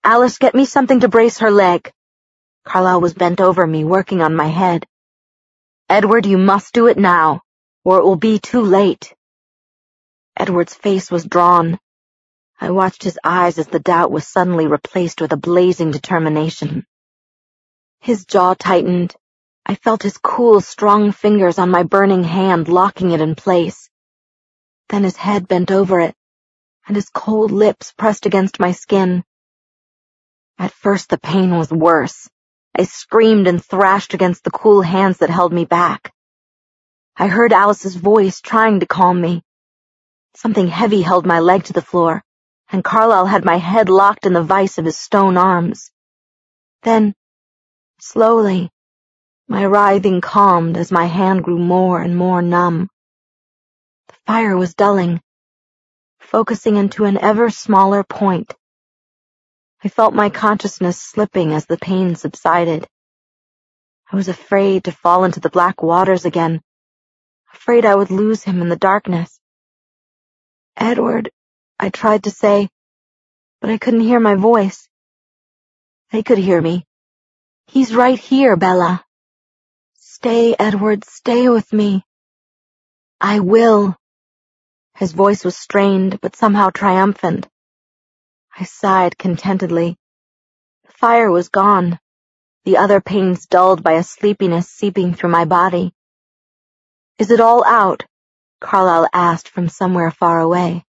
Alice, get me something to brace her leg. Carlyle was bent over me, working on my head. Edward, you must do it now, or it will be too late. Edward's face was drawn. I watched his eyes as the doubt was suddenly replaced with a blazing determination. His jaw tightened. I felt his cool, strong fingers on my burning hand, locking it in place. Then his head bent over it, and his cold lips pressed against my skin. At first the pain was worse. I screamed and thrashed against the cool hands that held me back. I heard Alice's voice trying to calm me. Something heavy held my leg to the floor, and Carlyle had my head locked in the vice of his stone arms. Then, slowly, my writhing calmed as my hand grew more and more numb. The fire was dulling, focusing into an ever smaller point. I felt my consciousness slipping as the pain subsided. I was afraid to fall into the black waters again, afraid I would lose him in the darkness. Edward, I tried to say, but I couldn't hear my voice. They could hear me. He's right here, Bella. Stay, Edward, stay with me. I will. His voice was strained, but somehow triumphant. I sighed contentedly. The fire was gone, the other pains dulled by a sleepiness seeping through my body. Is it all out? Carlyle asked from somewhere far away.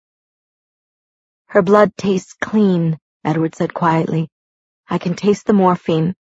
Her blood tastes clean, Edward said quietly. I can taste the morphine.